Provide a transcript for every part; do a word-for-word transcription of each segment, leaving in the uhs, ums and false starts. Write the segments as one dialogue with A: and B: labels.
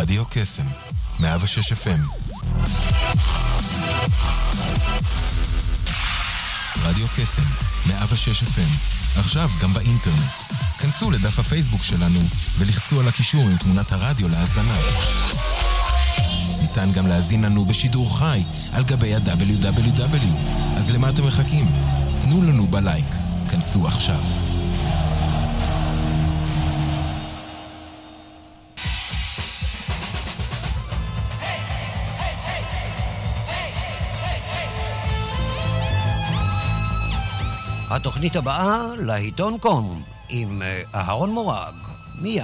A: רדיו קסם, מאה ושש אף אם. רדיו קסם, מאה ושש אף אם. עכשיו גם באינטרנט. כנסו לדף הפייסבוק שלנו ולחצו על הקישור עם תמונת הרדיו להאזנה. ניתן גם להאזין לנו בשידור חי על גבי ה-דאבליו דאבליו דאבליו. אז למה אתם מחכים? תנו לנו בלייק. כנסו עכשיו.
B: התוכנית הבאה לעיתון קום עם אהרון מורג, מיד.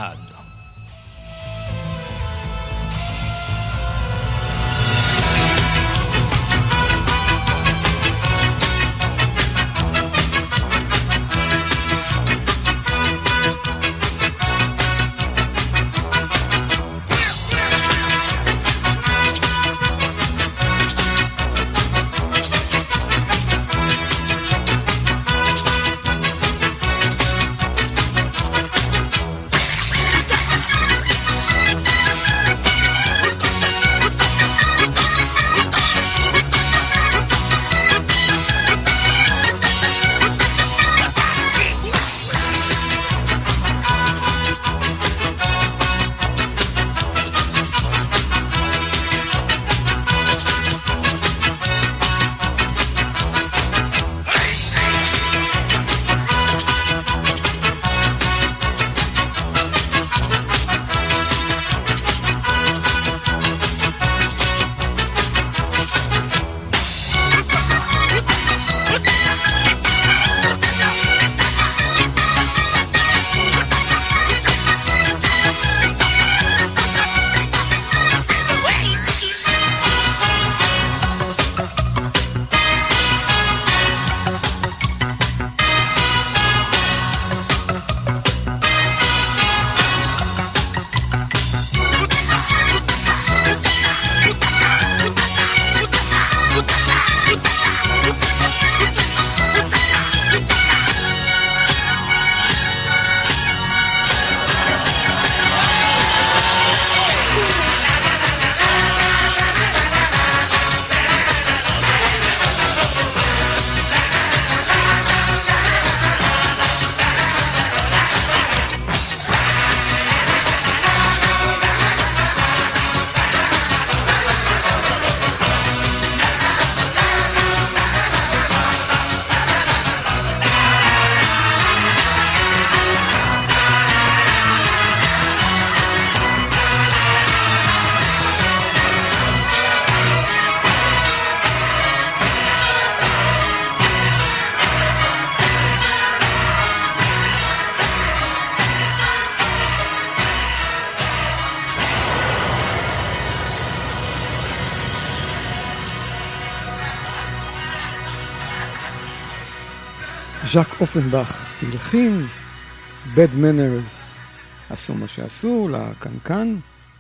C: ז'אק אופנבך הלחין, Bad Manners עשו מה שעשו לקנקן,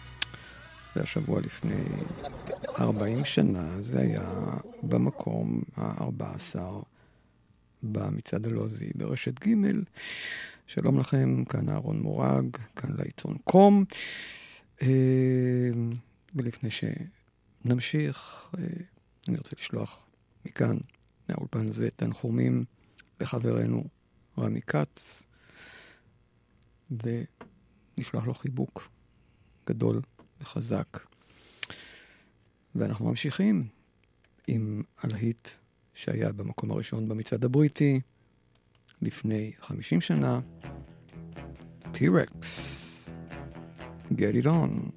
C: והשבוע לפני ארבעים שנה זה היה במקום ה-ארבע עשרה במצעד הלועזי ברשת ג'. שלום לכם, כאן אהרון מורג, כאן לעיתון קום. ולפני שנמשיך, אני רוצה לשלוח מכאן, מהאולפן הזה, תנחומים לחברנו רמי קץ, ונשלח לו חיבוק גדול וחזק. ואנחנו ממשיכים עם הלהיט שהיה במקום הראשון במצעד הבריטי לפני חמישים שנה, T-Rex, Get It On.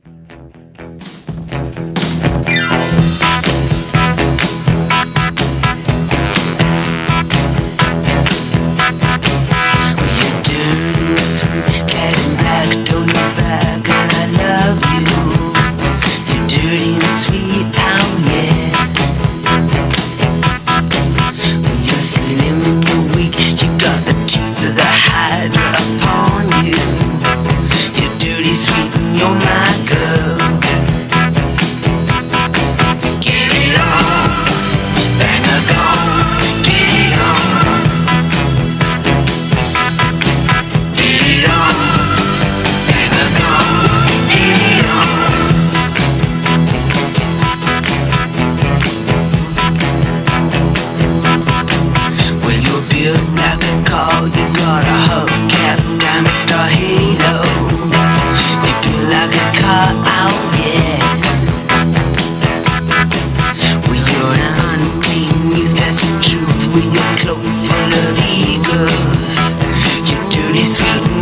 D: Getting back, don't look back, and I love you. You're dirty and sweet, oh yeah. When you're slim and you're weak, you got the teeth of the hydra upon you. You're dirty, sweet, and you're my girl.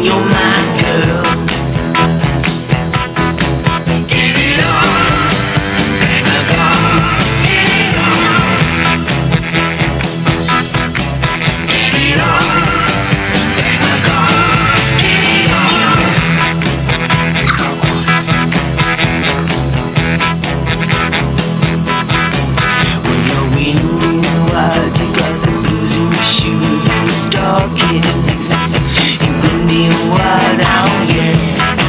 D: you're my girl. Get it on, bang a gong, get it on. Get it on, bang a gong, get it on. When you're winning the wild, you got the blues in your shoes and the stockings. You win me a wild out, yeah.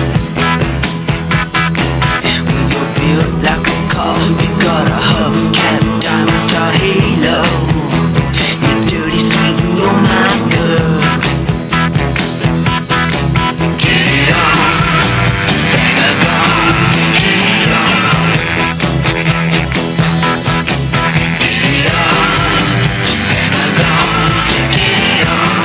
D: When you're built like a car, you got a hubcap, diamond star halo. You're dirty, sweet, and you're my girl. Get it on, bang a gong, get it on. Get it on, bang a gong, get it on.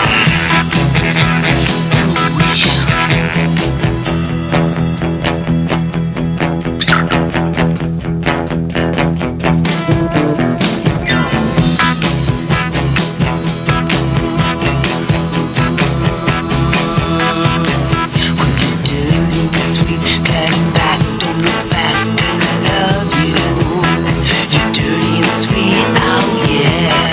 D: When you're dirty and sweet, glad and back, don't look back, and I love you. You're dirty and sweet, oh yeah.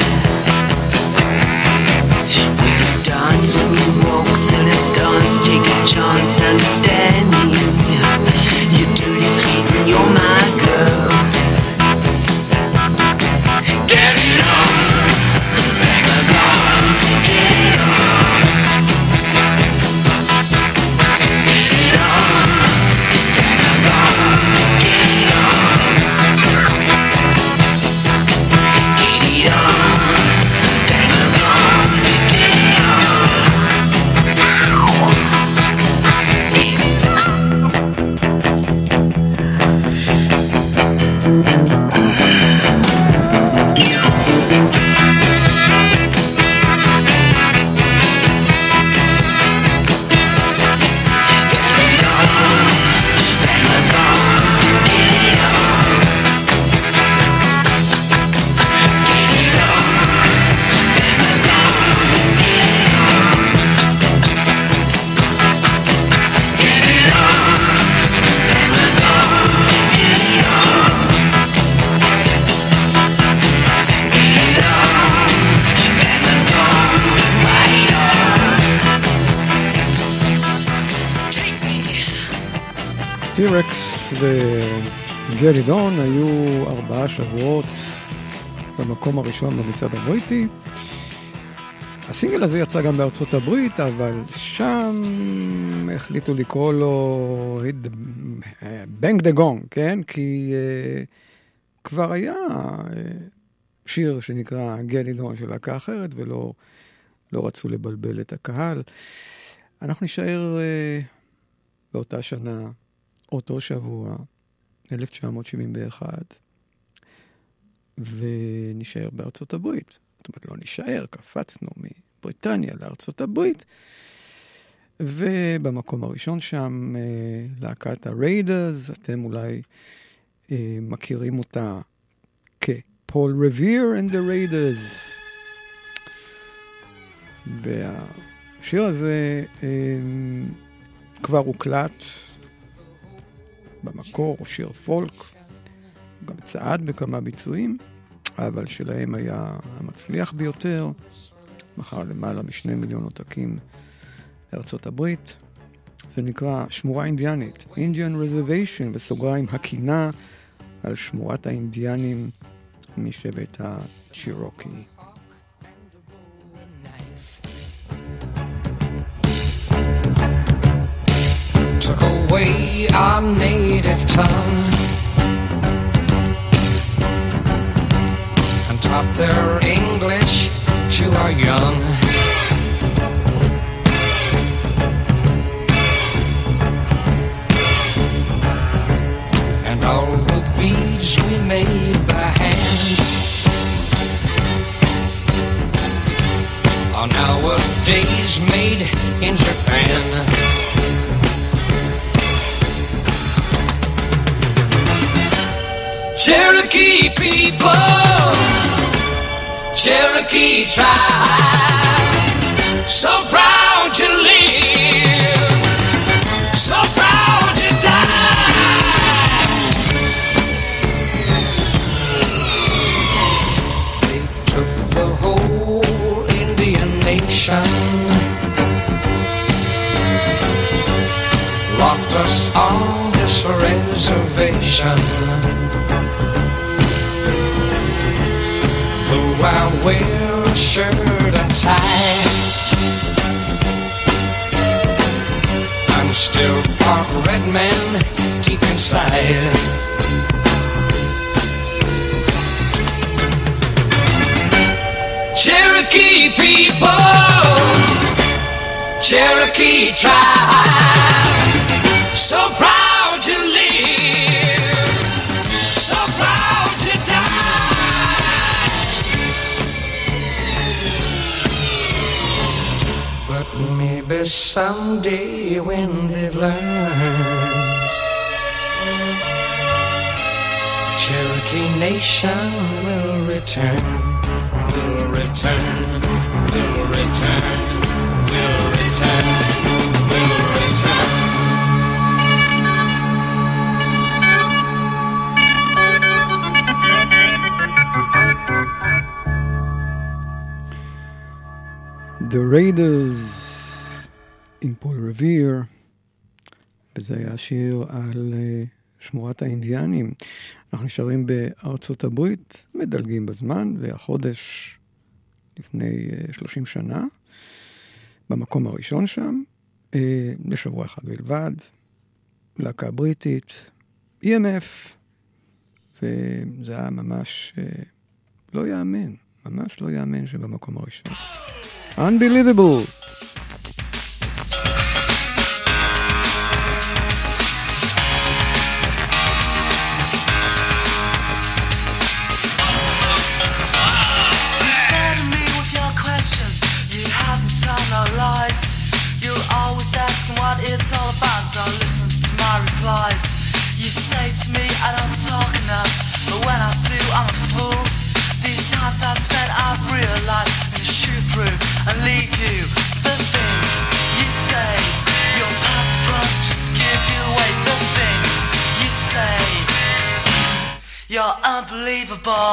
D: When you dance, when you walk, so let's dance, take a chance, understand me. You're dirty, sweet, and you're my girl. Get it on, bang a gong, get it on. Get it on, bang a gong, get it on. Get it on, bang a gong, get it
C: טירקס וגלידון היו ארבעה שבועות במקום הראשון במצעד הבריטי. הסינגל הזה יצא גם בארצות הברית, אבל שם החליטו לקרוא לו בנג דה גונג, כן? כי uh, כבר היה uh, שיר שנקרא גלידון של להקה אחרת, ולא לא רצו לבלבל את הקהל. אנחנו נשאר uh, באותה שנה, אותו שבוע, אלף תשע מאות שבעים ואחת, ונשאר בארצות הברית. זאת אומרת, לא נשאר, קפצנו מבריטניה לארצות הברית, ובמקום הראשון שם, להקת הריידרס, אתם אולי מכירים אותה כפול רביר and the Raiders. והשיר הזה כבר הוקלט במקור, הוא שיר פולק, גם צעד בכמה ביצועים, אבל שלהם היה המצליח ביותר, מחר למעלה משני מיליון עותקים בארצות הברית. זה נקרא שמורה אינדיאנית, Indian Reservation, בסוגריים הקינה על שמורת האינדיאנים משבט הצ'ירוקי.
E: Took away our native tongue and taught their English to our young. And all the beads we made by hand are nowadays made in Japan. Cherokee people, Cherokee tribe, so proud to live want us on this reservation. Though I wear a shirt and tie, I'm still part red man deep inside. Cherokee people, Cherokee tribe, so proud to live, so proud to die. But maybe someday when they've learned, Cherokee Nation will return. Will return, will return, will return, will return.
C: The Raiders עם פול רביר, וזה היה שיר על שמורת האינדיאנים. אנחנו נשארים בארצות הברית, מדלגים בזמן, והחודש לפני שלושים שנה, במקום הראשון שם, לשבוע אחד בלבד, להקה בריטית, אי אם אף, וזה היה ממש לא יאמן, ממש לא יאמן שבמקום הראשון. Unbelievable!
F: It's all about, don't listen to my replies. You say to me I don't talk enough, but when I do I'm a fool. These times I've spent I've realized and shoot through and leave you. The things you say, your purpose just give you away. The things you say, you're unbelievable.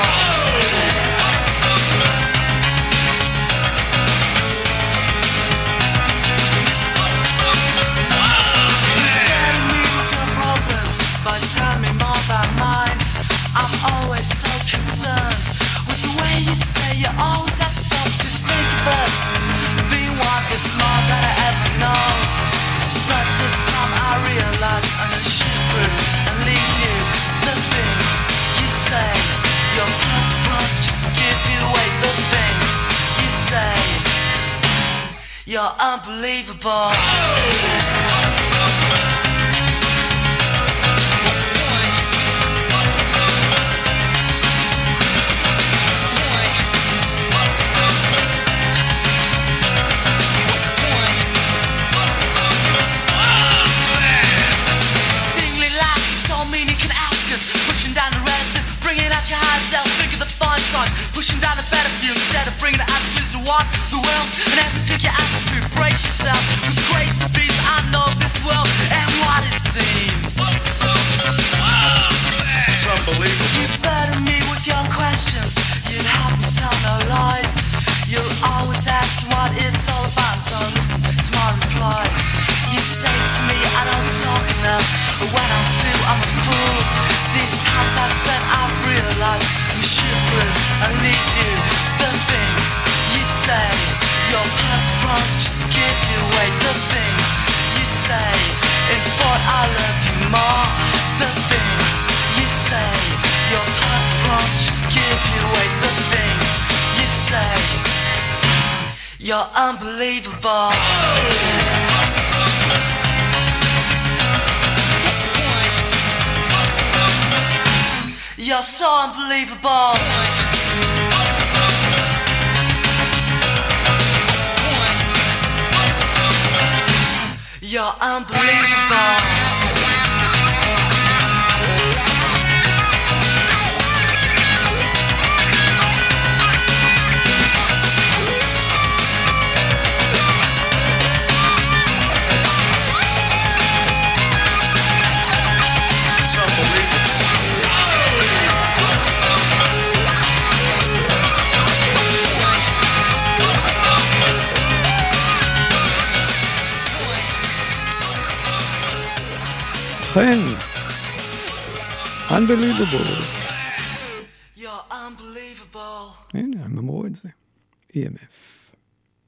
F: But tell me more about mine. I'm always so concerned with the way you say you always have to stop to think of us. Being one is more than I ever know. But this time I realize I'm gonna shoot through and leave you. The things you say, your purpose just give you away. The things you say, you're unbelievable. Pushing down the relative, bringing out your higher self, think of the fine times, pushing down the better view instead of bringing the attitudes to what the world and everything your attitude. Brace yourself, with grace to be, I know this world and what it seems. It's unbelievable. You burden me with your questions, you help me tell no lies. You'll always ask what it's all about, don't listen to my replies. You say to me I don't talk enough, but when I do I'm a fool. These times I've spent, I've realized you shoot through and leave you. The things you say, your purpose just give you away. The things you say, in thought I love you more. The things you say, your purpose just give you away. The things you say, you're unbelievable. You're so unbelievable. You're unbelievable.
C: אכן, Unbelievable.
F: You're unbelievable.
C: הנה, הם אמרו את זה. E M F.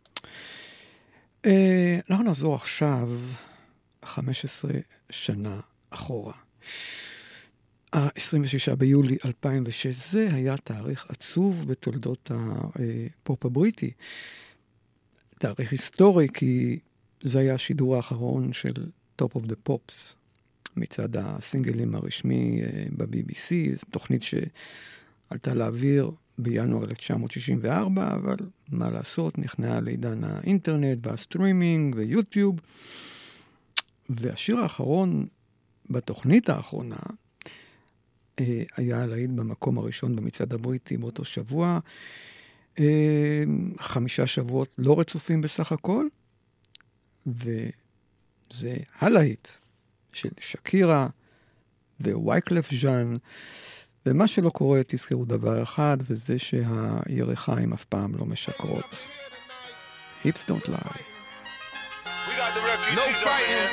C: אה, אנחנו נחזור עכשיו חמש עשרה שנה אחורה. ה-עשרים ושישה ביולי אלפיים ושש, זה היה תאריך עצוב בתולדות הפופ הבריטי. תאריך היסטורי, כי זה היה השידור האחרון של Top of the Pops, מצד הסינגלים הרשמי ב-בי בי סי, תוכנית שעלתה לאוויר בינואר אלף תשע מאות שישים וארבע, אבל מה לעשות, נכנעה לעידן האינטרנט והסטרימינג ויוטיוב. והשיר האחרון בתוכנית האחרונה היה להיט במקום הראשון במצעד הבריטי באותו שבוע. חמישה שבועות לא רצופים בסך הכל, וזה הלהיט של שקירה ווייקלף ז'אן, ומה שלא קורה תזכרו דבר אחד, וזה שהירחיים אף פעם לא משקרות. Hips don't lie.
G: We got the refugees no fighting.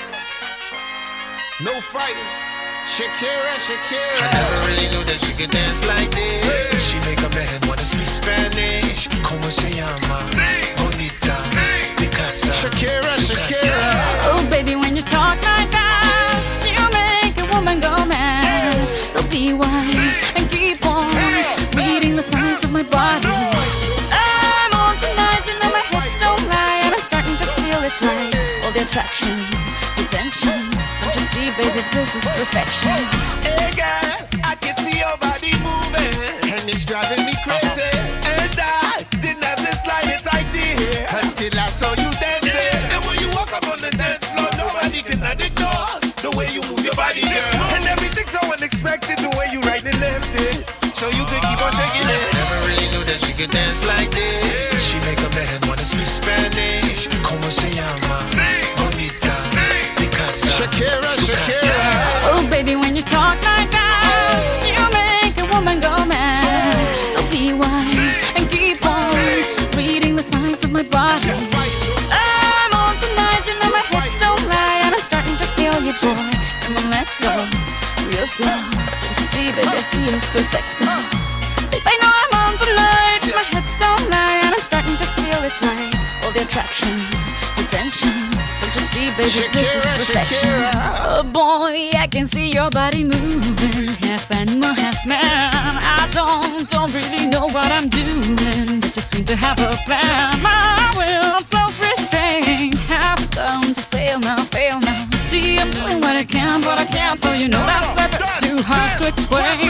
G: No fighting. Shakira, Shakira. I never really knew that she could dance like this. Hey. She make a man wanna speak Spanish. Como se llama? Bonita. Picasa. Shakira, Shakira.
H: Oh, baby, when you talk like that, you make a woman go mad. So be wise and keep on reading the signs of my body. I'm on tonight, you know my hips don't lie, and I'm starting to feel it's right. All the attraction, the tension. Don't you see, baby, this is perfection.
G: Hey, girl, I can see your body moving, and it's driving me crazy. And I didn't have the slightest idea until I saw you dancing. And when you walk up on the dance floor, nobody can ignore the way you move your body, girl. And everything's so unexpected, the way you right and left it, so you could keep on shaking it. Never really knew that she could dance like this. She make a man wanna speak Spanish. Como se llama? Bonita. Picasa. Shakira, Shakira.
H: Oh, baby, when you talk like that, you make a woman go mad. So be wise and keep on reading the signs of my body. I'm on tonight, you know my hips don't lie, and I'm starting to feel you, boy. Come on, let's go real slow. Don't you see, baby, I see it's perfect. Babe, I know I'm on tonight, my hips don't lie, and I'm starting to feel it's right. All the attraction, the tension. Don't you see, baby, Shakira, this is perfection. Shakira. Oh boy, I can see your body moving, half animal, half man. I don't, don't really know what I'm doing, but you seem to have a plan. My will, self-restraint, have come to fail now, fail now. See, I'm doing what I can, but I can't, so you know that's a bit too hard to explain.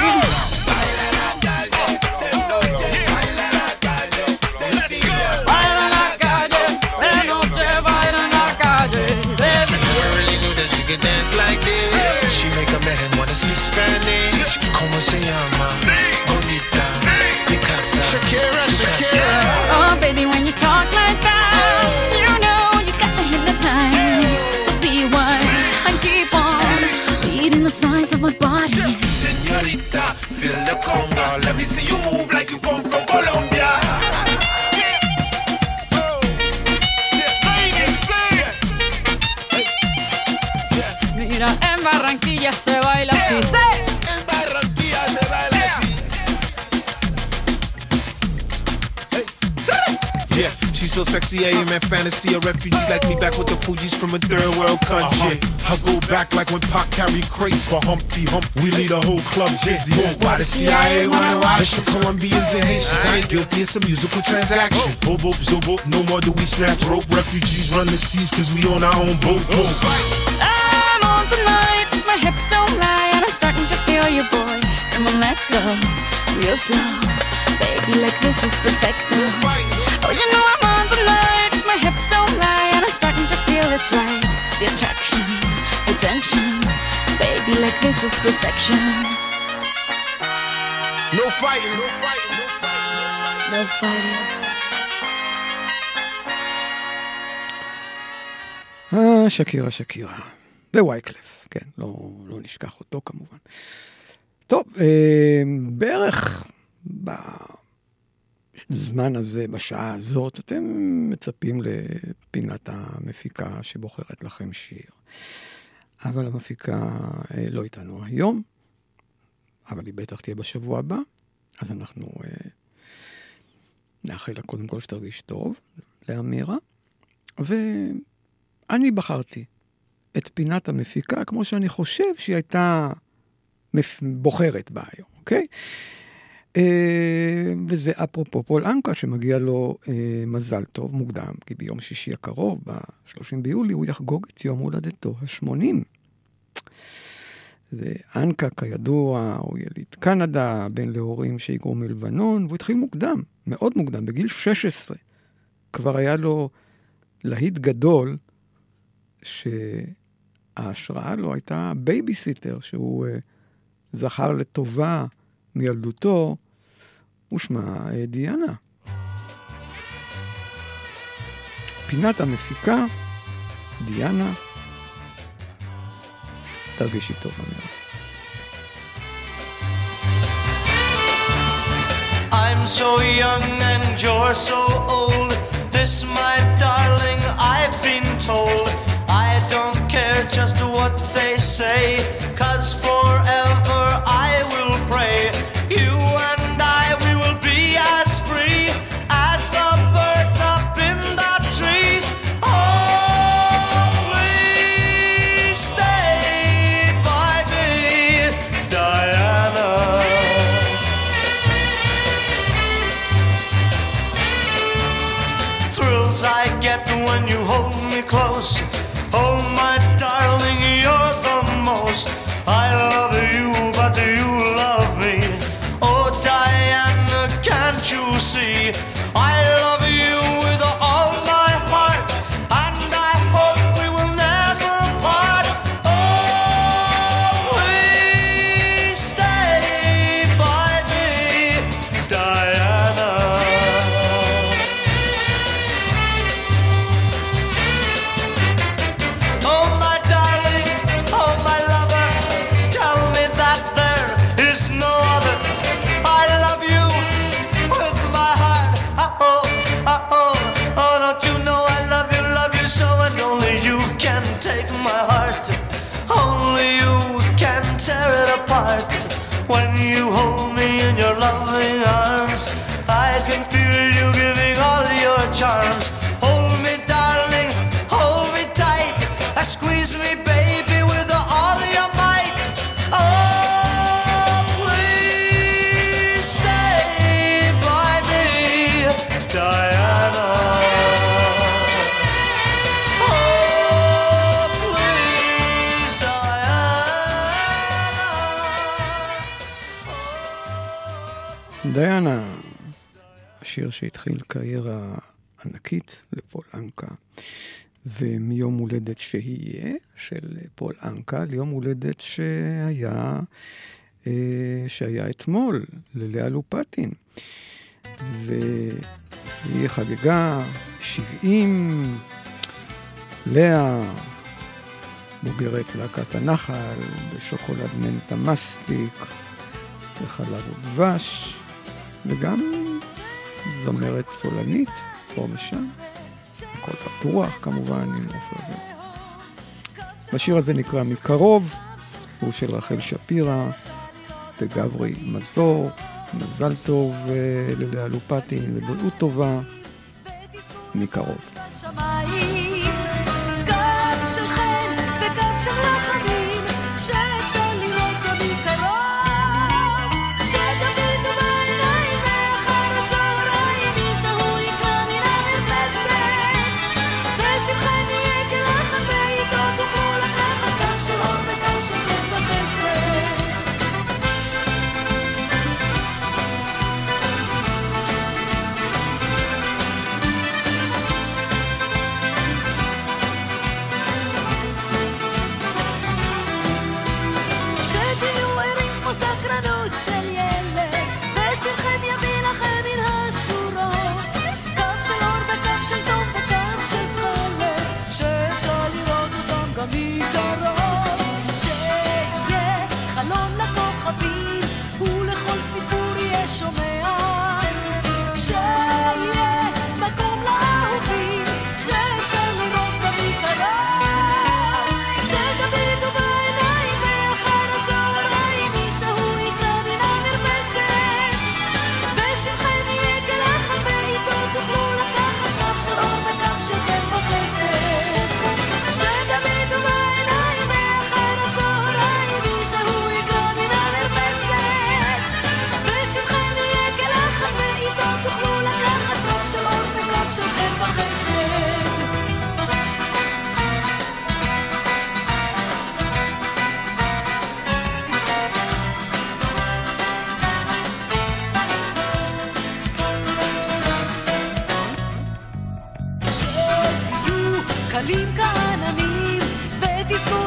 G: Like this, she make a man wanna speak Spanish. Como se llama? Bonita. Picasa. Shakira, Shakira.
H: Oh, baby, when you talk like that, you know you got me hypnotized. So be wise and keep on reading the signs of my body.
G: Señorita, feel the conga. Let me see you move like you come from Colombia.
H: Mira, en Barranquilla se baila así. ¡Sí!
G: En Barranquilla se baila así. Hey. Yeah, she's so sexy, I am in fantasy. A refugee like me back with the Fugees from a third world country. Uh-huh. I go back like when Pac carried crates for Humpty Hump. We lead a whole club dizzy. Why the C I A wanna watch? It's for Colombians and Haitians. I ain't guilty, it's a musical transaction. Boop, boop, zo, boop, no more do we snatch rope. Refugees run the seas cause we on our own boat.
H: I'm on tonight, my hips don't lie, and I'm starting to feel you, boy. Come on, let's go real slow. Baby, like this is perfecto. Oh, you know I'm on tonight, my hips don't lie, and I'm starting to feel it's right. The attraction, the tension. Baby, like this is perfection.
G: No fighting, no fighting, no fighting.
H: No fighting.
C: אה, שקירה, שקירה. ווייקלף, כן, לא, לא נשכח אותו כמובן. טוב, אה, בערך בזמן הזה, בשעה הזאת, אתם מצפים לפינת המפיקה שבוחרת לכם שיר. אבל המפיקה לא איתנו היום, אבל היא בטח תהיה בשבוע הבא, אז אנחנו נאחל לה קודם כל שתרגיש טוב, לאמירה, ואני בחרתי את פינת המפיקה, כמו שאני חושב שהיא הייתה בוחרת בה היום, אוקיי? וזה אפרופו פול אנקה, שמגיע לו מזל טוב מוקדם, כי ביום שישי הקרוב, ב-שלושים ביולי, הוא יחגוג את יום הולדתו ה-שמונים. ואנקה, כידוע, הוא יליד קנדה, בן להורים שהיגרו מלבנון, והוא התחיל מוקדם, מאוד מוקדם, בגיל שש עשרה. כבר היה לו להיט גדול, שההשראה לו הייתה בייביסיטר, שהוא זכר לטובה מילדותו, ושמה דיאנה. פינת המפיקה, דיאנה, תרגישי טוב אמירה.
I: I'm so young and you're so old. This, my darling, I've been told. I don't care just what they say, 'cause forever I will pray. You and I, we will be as free as the birds up in the trees. Oh, please stay by me, Diana. Thrills I get when you hold me close. Oh, my darling, you're the most. I love you, but do you love me? Oh, Diana, can't you see? I love you with all my heart, and I hope we will never part. Oh, please stay by me, Diana. Oh, my darling, oh, my lover, tell me that there is no other. I love you with my heart. Oh, oh, oh, oh, don't you know I love you, love you so, and only you can take my heart. Only you can tear it apart. When you hold me in your loving arms, I can feel you giving all your charms. Hold me, darling, hold me tight. Squeeze me, baby, with all your might. Oh, please stay by me, Diana. Oh, please, Diana.
C: דיאנה, השיר שהתחיל קריירה ענקית לפול אנקה, ומיום הולדת שיהיה של פול אנקה ליום הולדת שהיה שהיה אתמול ללאה לופטין, והיא חגגה שבעים. לאה בוגרת להקת הנחל בשוקולד מנטה מסטיק וחלב ודבש, וגם זמרת סולנית פה ושם, הכל פתוח כמובן עם עופר. השיר הזה נקרא מקרוב, הוא של רחל שפירא וגברי מזור. מזל טוב ללאה לופטין ובריאות טובה. מקרוב.
J: Shake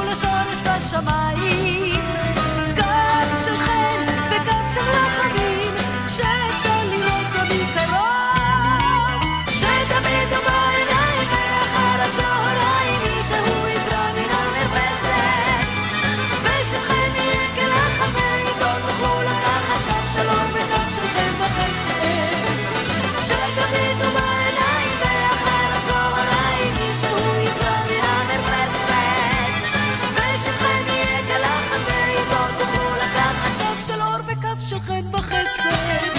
F: לשורש בשמיים, קו של חן וקו של רחמים, שאפשר לראות גם מקרוב, שתמיד הוא בעיניים ואחר הצהריים מישהו יקרא מן המרפסת, ושלכם יהיה כלחם ואיתו תוכלו לקחת קו של אור וקו של חן בחסד, שתמיד הוא בעיניים ואחר הצהריים מישהו יקרא מן המרפסת, ושלכם יהיה כלחם ואיתו תוכלו לקחת קו של אור וקו של חן בחסד.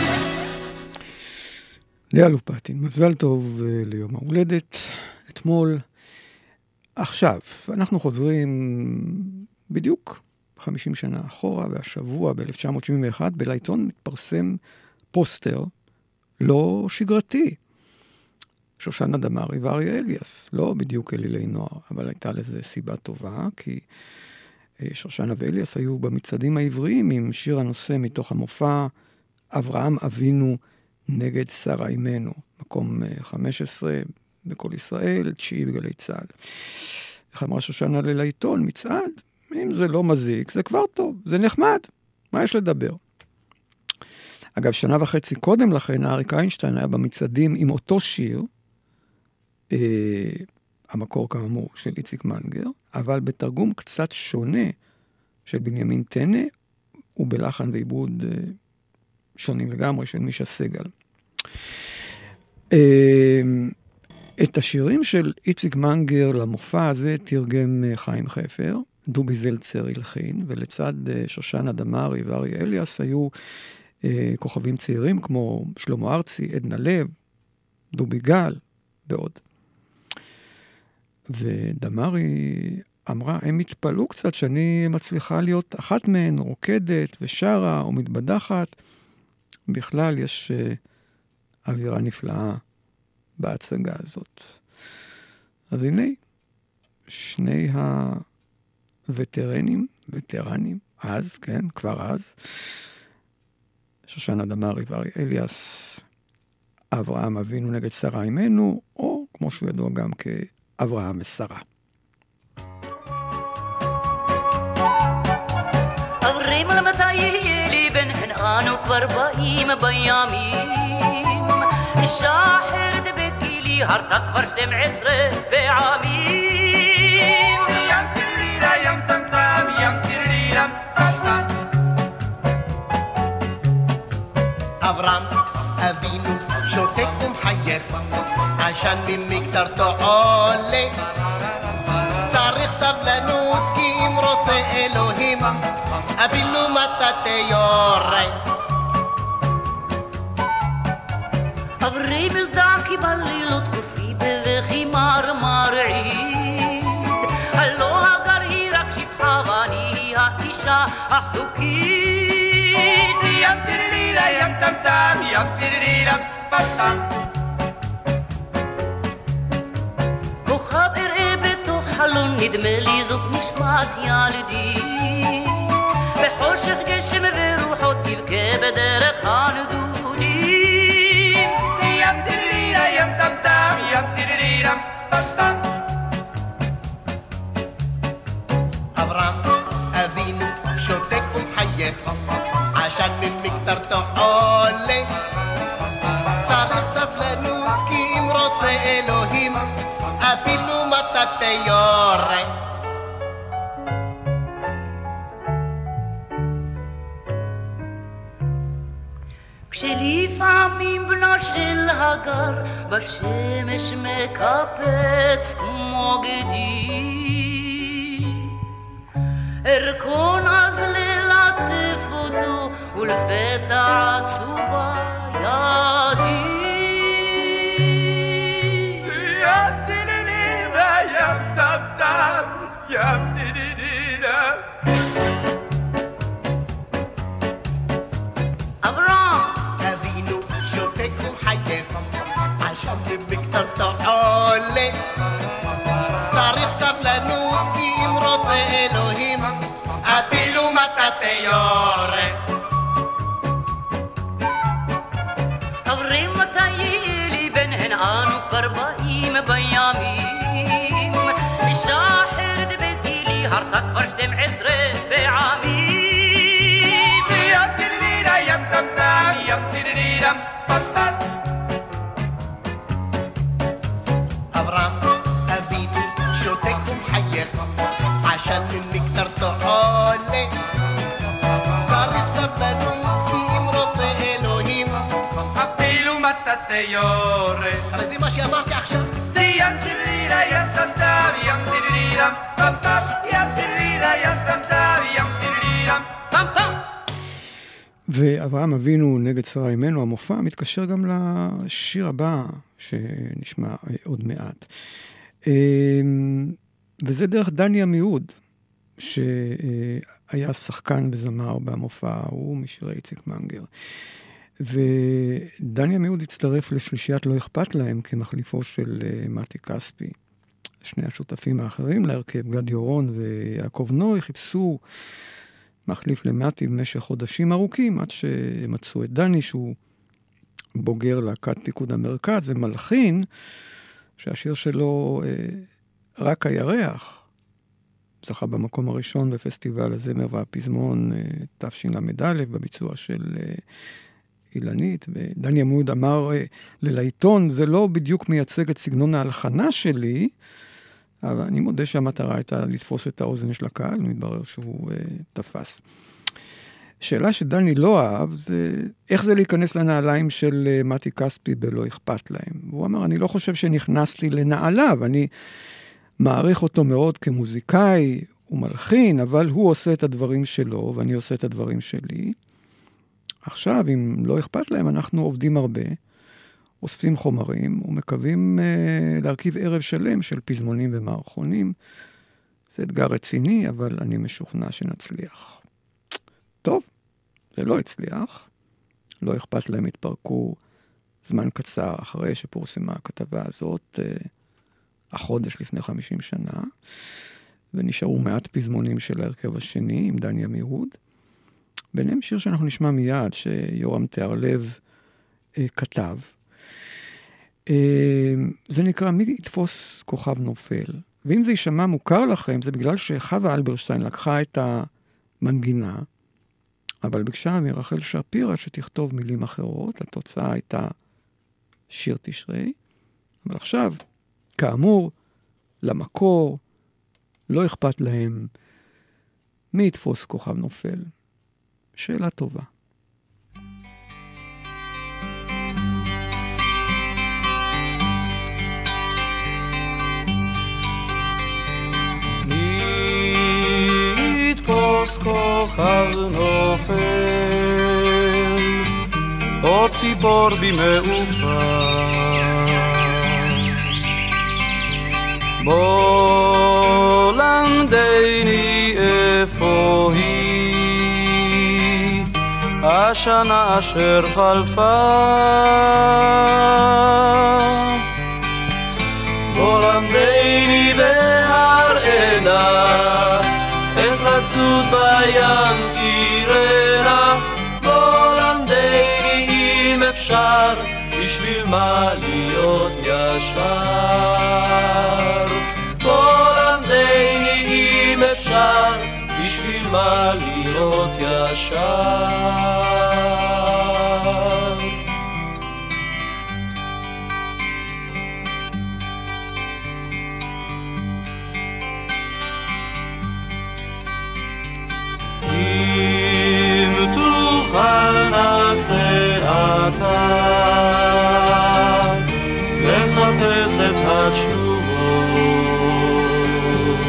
C: לאה לופטין, מזל טוב ליום ההולדת, אתמול. עכשיו, אנחנו חוזרים בדיוק חמישים שנה אחורה, והשבוע ב-אלף תשע מאות שבעים ואחת בלעיתון מתפרסם פוסטר לא שגרתי. שושנה דמארי ואריה אליאס, לא בדיוק אלילי נוער, אבל הייתה לזה סיבה טובה, כי שושנה ואליאס היו במצעדים העבריים עם שיר הנושא מתוך המופע אברהם אבינו נגד שרה אימנו, מקום חמש עשרה בכל ישראל, תשיעי בגלי צה"ל. איך אמרה שושנה ללעיתון, מצעד, אם זה לא מזיק, זה כבר טוב, זה נחמד, מה יש לדבר? אגב, שנה וחצי קודם לכן, אריק איינשטיין היה במצעדים עם אותו שיר, אה, המקור כאמור של איציק מנגר, אבל בתרגום קצת שונה של בנימין טנא, ובלחן ועיבוד אה, שונים לגמרי של מישה סגל. את השירים של איציק מנגר למופע הזה תרגם חיים חפר, דובי זלצר הלחין, ולצד שושנה דמארי ואריה אליאס היו כוכבים צעירים כמו שלמה ארצי, עדנה לב, דובי גל ועוד. ודמארי אמרה, הם התפלאו קצת שאני מצליחה להיות אחת מהן, רוקדת ושרה או מתבדחת, בכלל יש uh, אווירה נפלאה בהצגה הזאת. אז הנה, שני הווטרנים, וטרנים, אז, כן, כבר אז, שושנה דמארי ואריה אליאס, אברהם אבינו נגד שרה אימנו, או כמו שהוא ידוע גם כאברהם ושרה.
J: אברהם למתי אנו כבר באים בימים, שחר דבקי לי הרתה כבר שתים עשרה פעמים. ים תרירה ים טמטם ים תרירה פסטם.
K: אברהם אבינו שותק ומחייך, עשן ממקטרתו עולה, צריך סבלנות כי אם רוצה אלוהים אפילו מטאטא יורה.
J: אברהם אלדקי בלילות כופי בבכי מרמרעית, הלא הגר היא רק שפחה ואני האישה החוקית. ים תרירה ים טמטם ים תרירה פסטם. כוכב אראה בתוך חלון, נדמה לי זאת נשמת ילדי, בחושך גשם ורוחות תבכה בדרך הנדודים. ים תרירה ים טמטם ים תרירה פסטם.
K: אברהם אבינו שותק ומחייך, עשן ממקטרתו עולה, צריך סבלנות כי אם רוצה אלוהים אפילו מטאטא יורה.
J: כשלפעמים בנו של הגר בשמש מקפץ כמו גדי, ארכון אז ללטף אותו ולפתע עצובה ידי.
G: ים תרירה ים טמטם ים תרירה.
J: אברהם
K: אבינו שותק ומחייך, עשן במקטרתו עולה, צריך סבלנות כי אם רוצה אלוהים אפילו מטאטא יורה.
J: אברהם מתי לי ביניהן אנו כבר באים בימים, שחר דבקי לי ארצה כבר שתים עשרה בעמים.
G: ים תירירה ים טם טם ים תירירה פם פם.
K: אברהם אבינו שותק ומחייך עשן ממקטרתו עולה צריך סבלנות כי אם רוצה אלוהים
G: אפילו מטאטא יורה.
K: הרי זה מה שאמרתי עכשיו.
G: ים תירירה ים טם טם ים תירירה פם פם. ים תירירה ים טם טם ים תירירה פם פם.
C: ואברהם אבינו נגד שרה אימנו, המופע מתקשר גם לשיר הבא שנשמע עוד מעט. וזה דרך דני עמיהוד, שהיה שחקן וזמר במופע ההוא משירי איציק מנגר. ודני עמיהוד הצטרף לשלישיית לא אכפת להם כמחליפו של מתי כספי. שני השותפים האחרים להרכב, גדי אורון ויעקב נוי, חיפשו מחליף למתי במשך חודשים ארוכים, עד שמצאו את דני, שהוא בוגר להקת פיקוד המרכז, זה מלחין, שהשיר שלו אה, רק הירח, זכה במקום הראשון בפסטיבל הזמר והפזמון אה, תשל"א, בביצוע של אה, אילנית, ודני עמיהוד אמר אה, ללעיתון, זה לא בדיוק מייצג את סגנון ההלחנה שלי, אבל אני מודה שהמטרה הייתה לתפוס את האוזן של הקהל, מתברר שהוא uh, תפס. שאלה שדני לא אהב, זה איך זה להיכנס לנעליים של uh, מתי כספי בלא אכפת להם. הוא אמר, אני לא חושב שנכנסתי לנעליו, אני מעריך אותו מאוד כמוזיקאי ומלחין, אבל הוא עושה את הדברים שלו, ואני עושה את הדברים שלי. עכשיו, אם לא אכפת להם, אנחנו עובדים הרבה, אוספים חומרים ומקווים uh, להרכיב ערב שלם של פזמונים ומערכונים. זה אתגר רציני, אבל אני משוכנע שנצליח. טוב, זה לא הצליח. לא אכפת להם, התפרקו זמן קצר אחרי שפורסמה הכתבה הזאת, uh, החודש לפני חמישים שנה, ונשארו מעט פזמונים של ההרכב השני עם דני עמיהוד. ביניהם שיר שאנחנו נשמע מיד, שיורם תיארלב uh, כתב, זה נקרא מי יתפוס כוכב נופל. ואם זה יישמע מוכר לכם, זה בגלל שחווה אלברשטיין לקחה את המנגינה, אבל ביקשה מרחל שפירא שתכתוב מילים אחרות, התוצאה הייתה שיר תשרי. אבל עכשיו, כאמור, למקור, לא אכפת להם מי יתפוס כוכב נופל. שאלה טובה.
L: יתפוס כוכב נופל, או ציפור במעופה, בוא למדני איפה היא השנה אשר חלפה, בוא למדני והראנה איך לצוד בים סירנה, בוא למדני אם אפשר, בשביל מה להיות ישר, בוא למדני אם אפשר, בשביל מה להיות ישר. נעשה אתה לחפש את התשובות,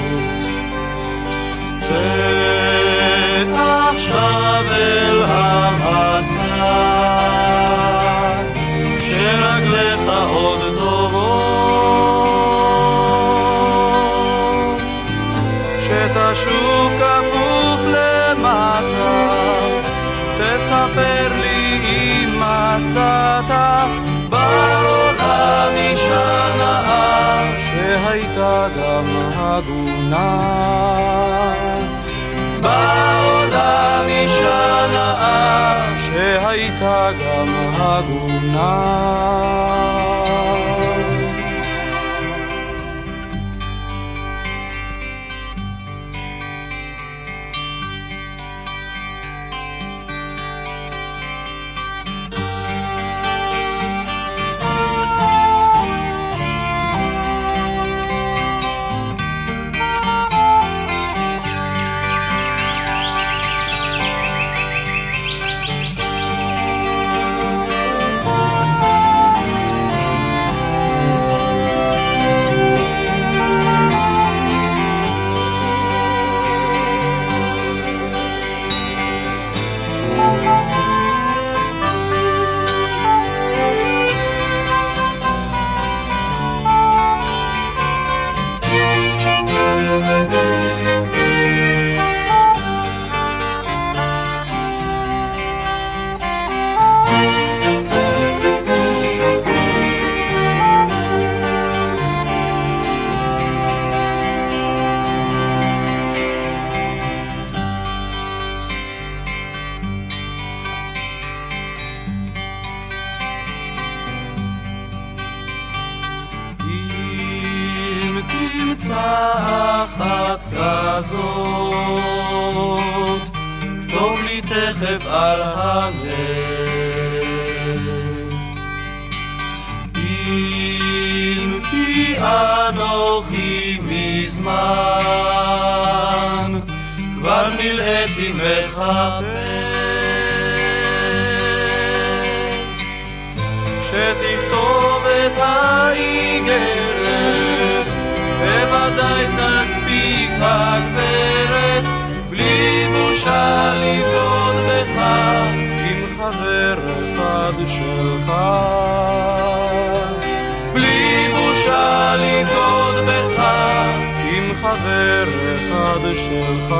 L: צא עכשיו אל המסע שרגליך עוד טובות, שתשוב כפוף למטה, תספר לי אם מצאת בעולם אישה נאה שהייתה גם הגונה, בעולם אישה נאה שהייתה גם הגונה. כתוב לי תכף על הלב. אם כי אנוכי מזמן כבר נלאיתי מחפש שתכתוב את האיגרת בוודאי תספיק הגברת בלי בושה לבגוד בך עם חבר אחד שלך בלי בושה לבגוד בך עם חבר אחד שלך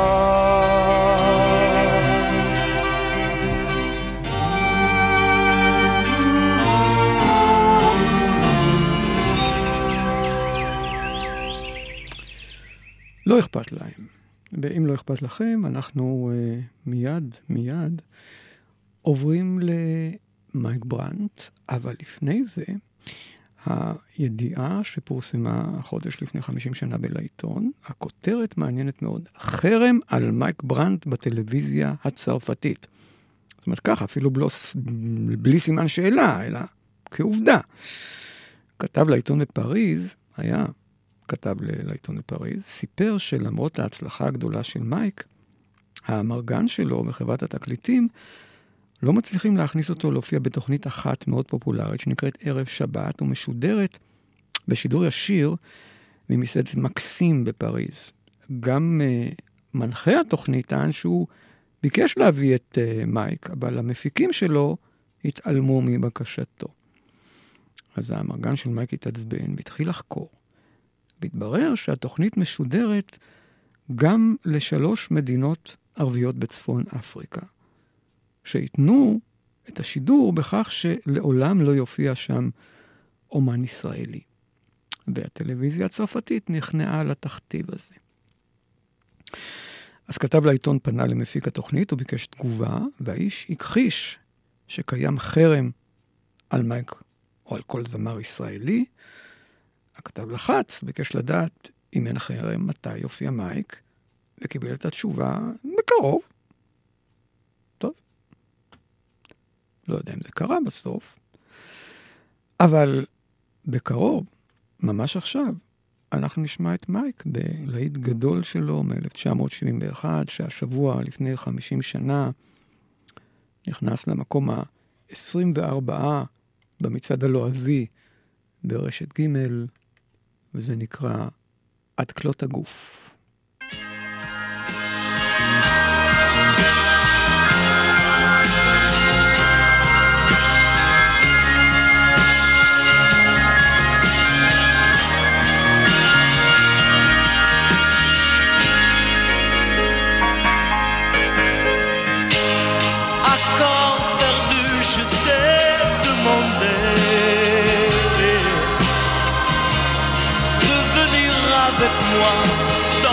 C: לא אכפת להם. ואם לא אכפת לכם, אנחנו uh, מיד, מיד עוברים למייק ברנט, אבל לפני זה, הידיעה שפורסמה החודש לפני חמישים שנה בלעיתון, הכותרת מעניינת מאוד, חרם על מייק ברנט בטלוויזיה הצרפתית. זאת אומרת ככה, אפילו בלוס, בלי סימן שאלה, אלא כעובדה. כתב לעיתון בפריז, היה כתב לעיתון בפריז, סיפר שלמרות ההצלחה הגדולה של מייק, המרגן שלו בחברת התקליטים לא מצליחים להכניס אותו להופיע בתוכנית אחת מאוד פופולרית, שנקראת ערב שבת, ומשודרת בשידור ישיר ממסעדת מקסים בפריז. גם uh, מנחה התוכנית טען שהוא ביקש להביא את uh, מייק, אבל המפיקים שלו התעלמו מבקשתו. אז המרגן של מייק התעצבן והתחיל לחקור. והתברר שהתוכנית משודרת גם לשלוש מדינות ערביות בצפון אפריקה, שיתנו את השידור בכך שלעולם לא יופיע שם אומן ישראלי. והטלוויזיה הצרפתית נכנעה לתכתיב הזה. אז כתב לעיתון פנה למפיק התוכנית, הוא ביקש תגובה, והאיש הכחיש שקיים חרם על מייק או על כל זמר ישראלי. הכתב לחץ, ביקש לדעת אם אין חרם, מתי יופיע מייק, וקיבל את התשובה בקרוב. טוב. לא יודע אם זה קרה בסוף, אבל בקרוב, ממש עכשיו, אנחנו נשמע את מייק בלהיט גדול שלו מ-אלף תשע מאות שבעים ואחת, שהשבוע לפני חמישים שנה נכנס למקום ה-עשרים וארבע במצעד הלועזי ברשת ג', וזה נקרא עד כלות הגוף.
I: Avec moi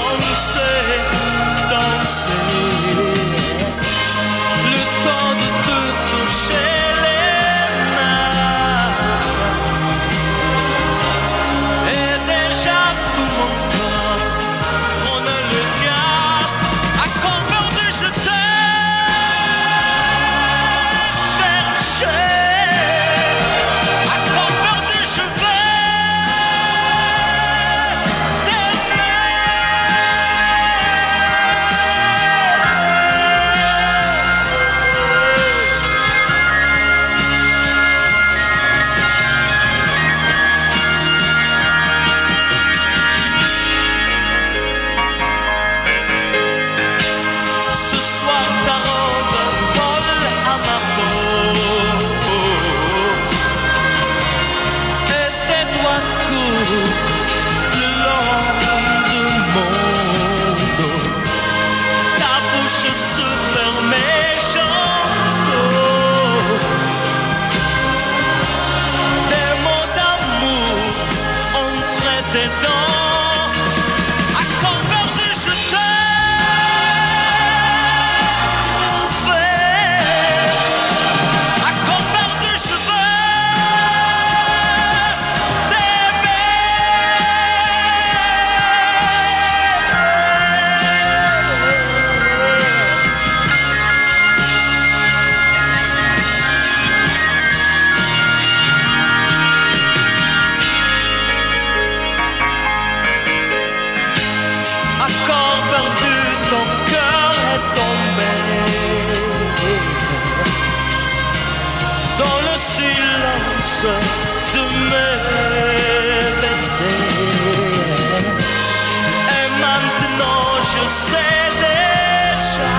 I: sais déjà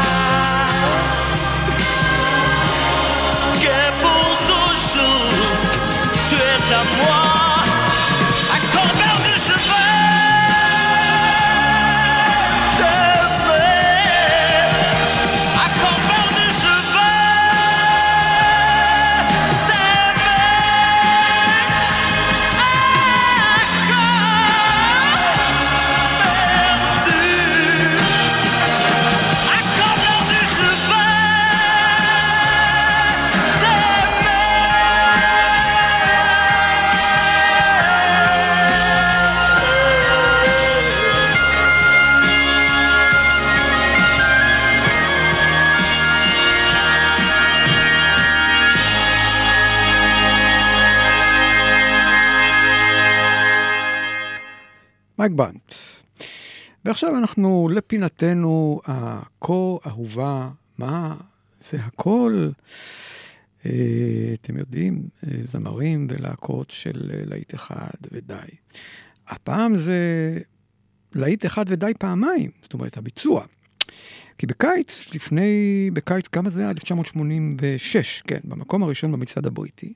I: que pour toujours tu es à moi. Accordeur de cheveux
C: מייק בנט. ועכשיו אנחנו לפינתנו הכה אהובה. מה זה הכל? אתם יודעים, זמרים ולהקות של להיט אחד ודי. הפעם זה להיט אחד ודי פעמיים, זאת אומרת הביצוע. כי בקיץ, לפני, בקיץ כמה זה היה? אלף תשע מאות שמונים ושש, כן, במקום הראשון במצעד הבריטי.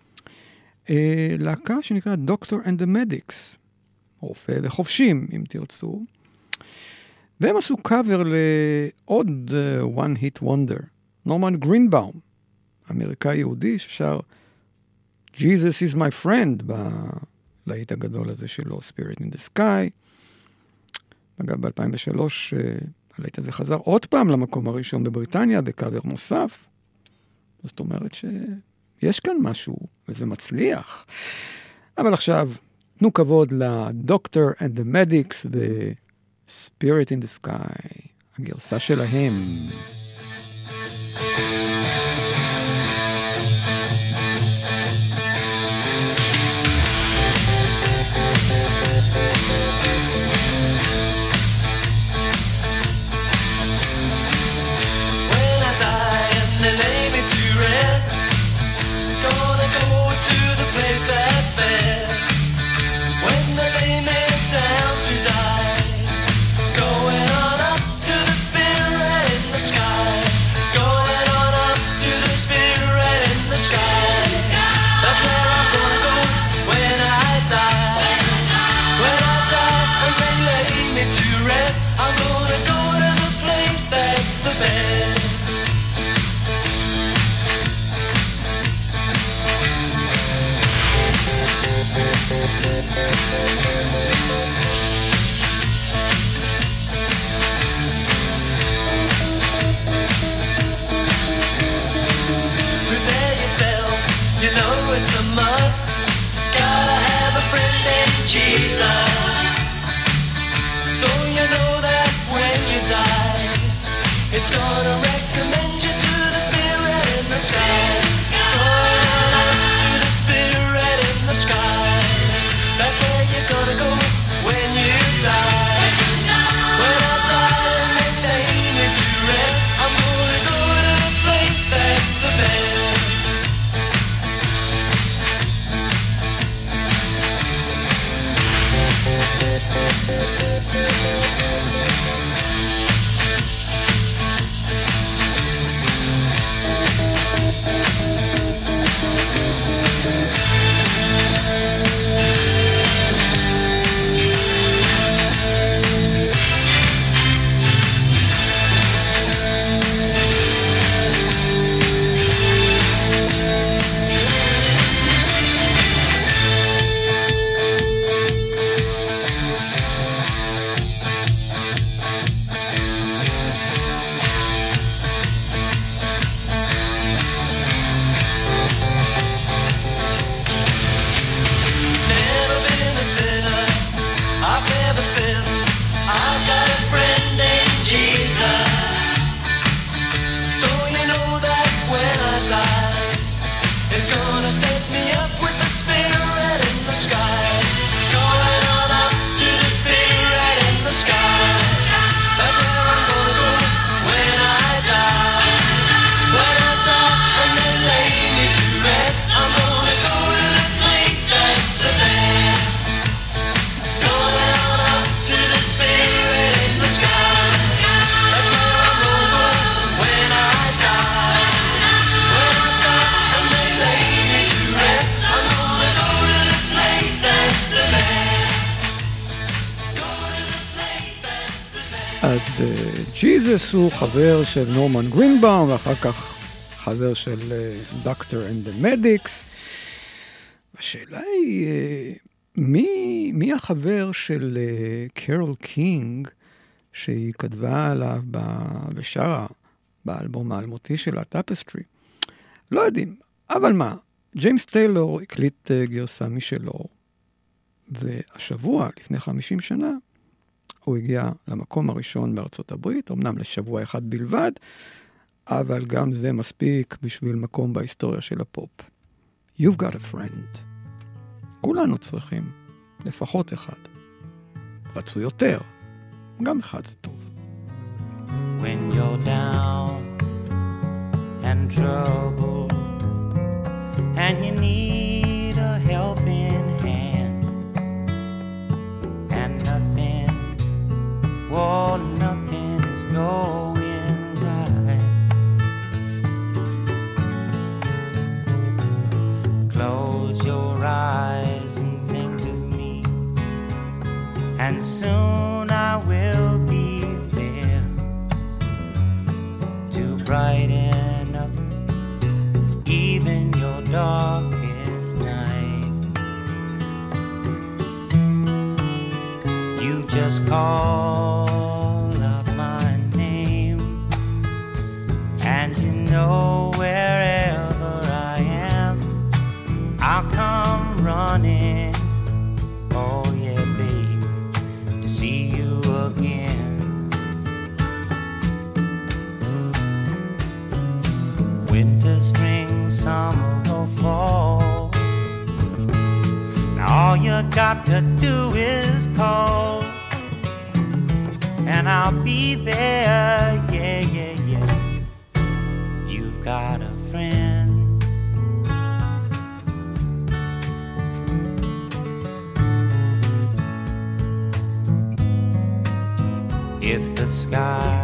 C: להקה שנקרא Doctor and the Medics. רופא וחופשים, אם תרצו. והם עשו קאבר לעוד uh, One Hit Wonder, נורמן גרינבאום, אמריקאי יהודי ששר Jesus is my friend בלהיט הגדול הזה שלו, Spirit in the Sky. אגב, ב-אלפיים ושלוש uh, הלהיט הזה חזר עוד פעם למקום הראשון בבריטניה, בקאבר נוסף. זאת אומרת שיש כאן משהו, וזה מצליח. אבל עכשיו, תנו כבוד ל-Doctor and the Medics ו-Spirit in the Sky, הגרסה שלהם.
I: When I die and they lay me to rest, gonna go to the place that's best. When they lay me down to die, going on up to the spirit in the sky, going on up to the spirit in the sky. That's where I'm gonna go when I die. When I die and they lay me to rest, I'm gonna go to the place that's the best. Prepare yourself, you know it's a must. Gotta have a friend in Jesus, so you know that when you die, it's gonna recommend you to the spirit in the sky. Going up to the spirit in the sky. That's where you're gonna go when you die. When I die and they lay me to rest, I'm gonna go to the place that's the best.
C: ג'יזוס הוא חבר של נורמן גרינבאום, ואחר כך חבר של דוקטור אנד דה מדיקס. השאלה היא, מי, מי החבר של קרול קינג, שהיא כתבה עליו בשרה, באלבום האלמותי של הטפסטרי? לא יודעים, אבל מה, ג'יימס טיילור הקליט גרסה משלו, והשבוע, לפני חמישים שנה, הוא הגיע למקום הראשון בארצות הברית, אמנם לשבוע אחד בלבד, אבל גם זה מספיק בשביל מקום בהיסטוריה של הפופ. You've got a friend. כולנו צריכים, לפחות אחד. רצו יותר, גם אחד זה טוב.
M: When you're down and troubled and you need a helping hand and nothing, well, nothing is going right. Close your eyes and think of me, and soon I will be there to brighten up even your darkest night. You just call up my name, and you know wherever I am, I'll come running. Oh yeah, babe, to see you again. Winter, spring, summer or fall, now all you got to do is call, and I'll be there, yeah, yeah, yeah. You've got a friend. If the sky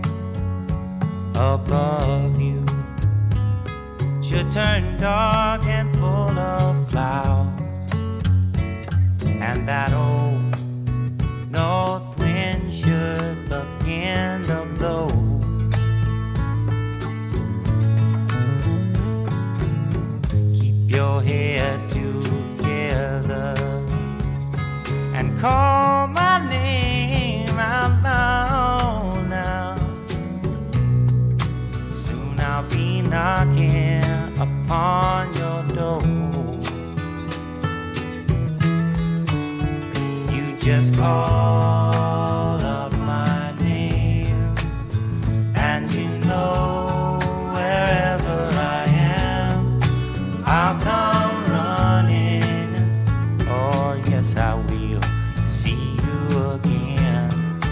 M: above you should turn dark and full of clouds, and that old north wind should begin to blow, keep your head together and call my name out loud now. Soon I'll be knocking upon your door. You just call up my name, and you know wherever I am, I'll come running. Oh yes, I will see you again.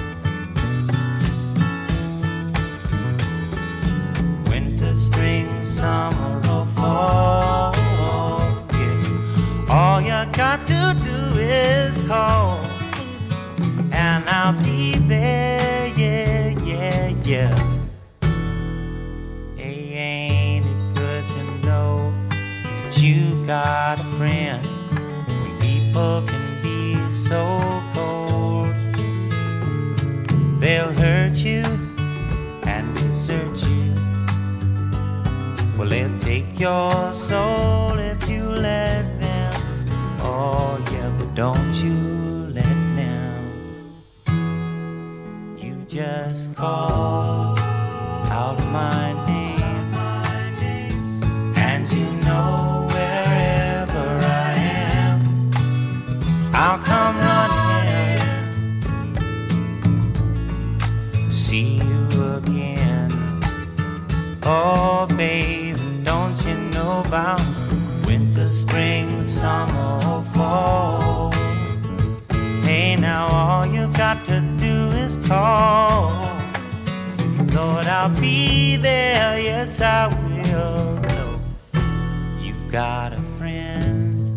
M: Winter, spring, summer or fall, yeah. All you got to do is call, and I'll be there, yeah, yeah, yeah. Hey, ain't it good to know that you've got a friend? When people can be so cold, they'll hurt you and desert you. Well, they'll take your soul if you let them. Oh yeah, but don't you let them. You just call out my name, and you know wherever I am, I'll come running to see you again. Oh babe, don't you know about winter, spring, summer or fall? Hey, now all you've got to do is call. Lord, I'll be there, yes I will. No, you've got a friend.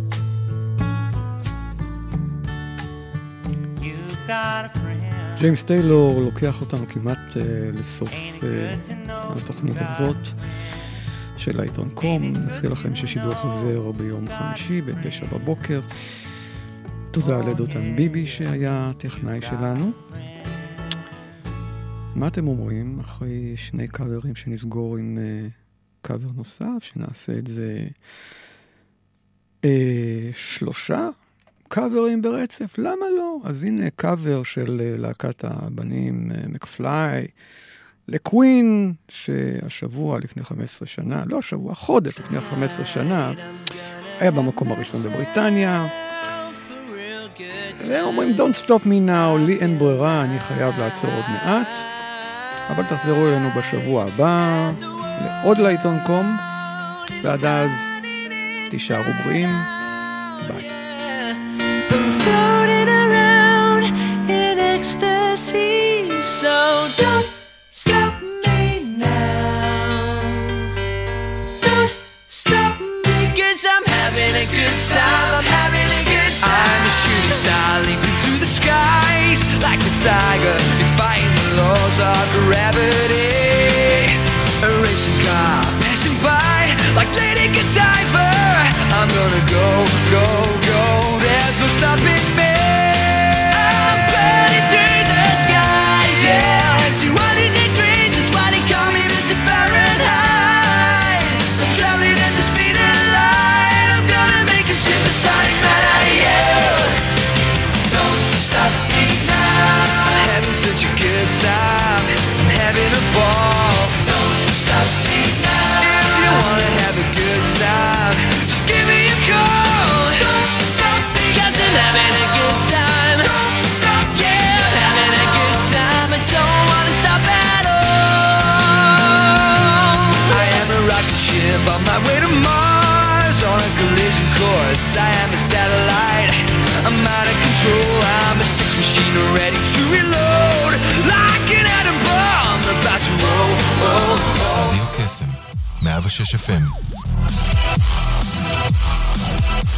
M: You've got a friend.
C: ג'יימס טיילור לוקח אותנו כמעט uh, לסוף uh, התוכנית הזאת של העיתון קום. נזכיר לכם ששידור חוזר ביום חמישי בין תשע בבוקר. תודה לדותן ביבי שהיה טכנאי שלנו. מה אתם אומרים אחרי שני קאברים שנסגור עם uh, קאבר נוסף, שנעשה את זה uh, שלושה קאברים ברצף? למה לא? אז הנה קאבר של uh, להקת הבנים uh, מקפליי, לקווין, שהשבוע לפני חמש עשרה שנה, לא השבוע, חודש לפני חמש עשרה שנה, היה במקום הראשון בבריטניה. והם אומרים, Don't stop me now, לי אין ברירה, אני חייב לעצור עוד מעט. אבל תחזרו אלינו בשבוע הבא, לעוד לעיתון קום, ועד אז תישארו בריאים. ביי.
I: Floating around in ecstasy, so don't stop me now. Don't stop me, 'cause I'm having a good time. I'm having a good time. I'm a shooting star leaping through the skies like a tiger, defying the laws of gravity. A racing car passing by like Lady Godiva. I'm gonna go, go, go. There's no stopping me. I'm burning through the skies, yeah. two hundred degrees, that's why they call me Mister Fahrenheit. I'm traveling at the speed of light. I'm gonna make a supersonic man out of you. Don't stop me now. I'm having such a good time. I'm having a ball. Don't stop me now. If you wanna have a good time, just give me a call. Don't stop me, 'cause I'm having a good time. Don't stop, yeah, I'm having a good time. I don't wanna stop at all. I am a rocket ship on my way to Mars, on a collision course. I am a satellite. I'm out of control. I'm a sex machine ready to reload, like an atom bomb about to roll. Oh, oh.
A: רדיו קסם, מאה ושש אף אם.